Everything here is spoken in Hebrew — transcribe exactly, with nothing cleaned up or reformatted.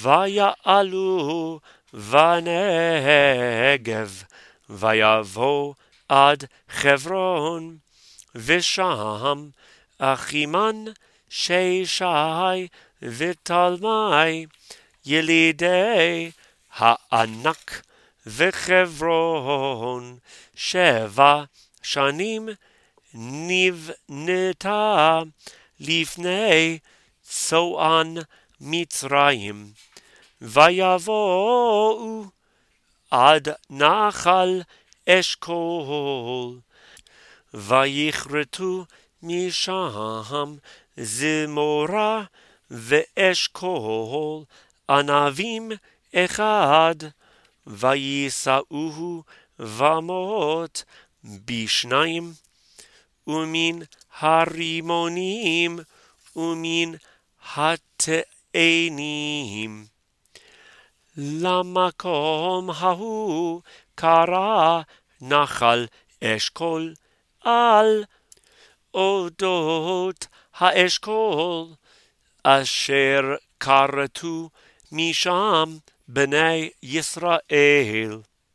ויעלו בנגב, ויבוא עד חברון, ושם אחימן ששי ותלמי, ילידי הענק וחברון. שבע שנים נבנתה לפני צוען מצרים, ויבואו עד נחל אשכול, ויכרתו משם זמורה ואשכול ענבים אחד, ויישאוהו במות בשניים, ומן הרימונים ומן התאנים. למקום ההוא קרא נחל אשכול על אודות האשכול, אשר כרתו משם בני ישראל.